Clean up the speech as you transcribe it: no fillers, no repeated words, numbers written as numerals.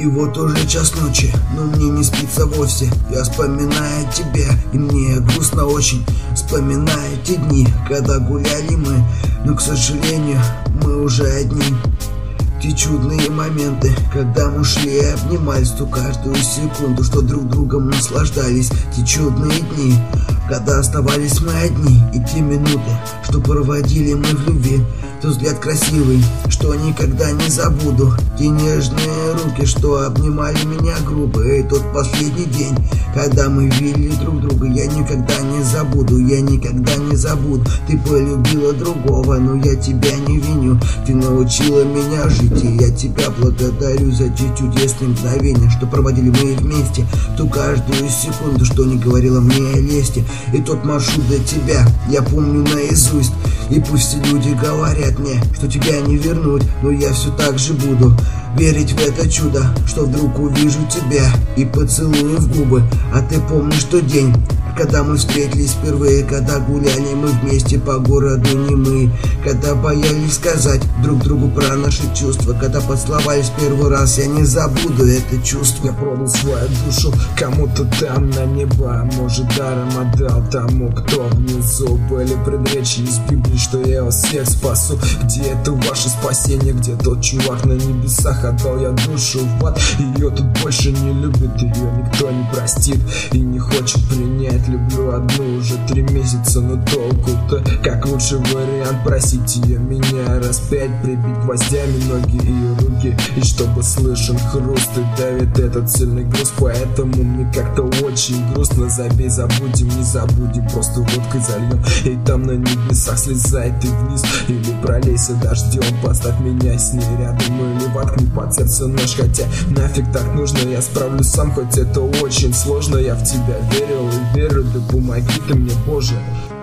И вот уже час ночи, но мне не спится вовсе. Я вспоминаю тебя, и мне грустно очень. Вспоминаю те дни, когда гуляли мы, но, к сожалению, мы уже одни. Те чудные моменты, когда мы шли и обнимались, ту каждую секунду, что друг другом наслаждались. Те чудные дни, когда оставались мы одни, и те минуты, что проводили мы в любви. Тот взгляд красивый, что никогда не забуду. Те нежные руки, что обнимали меня грубо. И тот последний день, когда мы видели друг друга, я никогда не забуду, я никогда не забуду. Ты полюбила другого, но я тебя не виню. Ты научила меня жить, и я тебя благодарю за те чудесные мгновения, что проводили мы вместе. Ту каждую секунду, что не говорила мне о лести. И тот маршрут до тебя я помню наизусть. И пусть все люди говорят мне, что тебя не вернуть, но я все так же буду верить в это чудо, что вдруг увижу тебя и поцелую в губы. А ты помнишь тот день, когда мы встретились впервые, когда гуляли мы вместе по городу немы, когда боялись сказать друг другу про наши чувства, когда поцеловались первый раз, я не забуду это чувство. Я продал свою душу кому-то там на небо, может даром отдал тому, кто внизу. Были предречия из Библии, что я вас всех спасу. Где это ваше спасение, где тот чувак на небесах? Отдал я душу в ад, ее тут больше не любит, ее никто не простит и не хочет принять. Люблю одну уже 3 месяца, но толку-то, как лучший вариант просить ее меня распять, прибить гвоздями ноги и руки, и чтобы слышен хруст и давит этот сильный груз. Поэтому мне как-то очень грустно. Забей, забудем, не забудем, просто водкой зальем, и там на небесах слезай ты вниз, или пролейся дождем, поставь меня с ней рядом, или воткни под сердце нож. Хотя нафиг так нужно, я справлюсь сам, хоть это очень сложно. Я в тебя верил и верю, да помоги ты мне, Боже.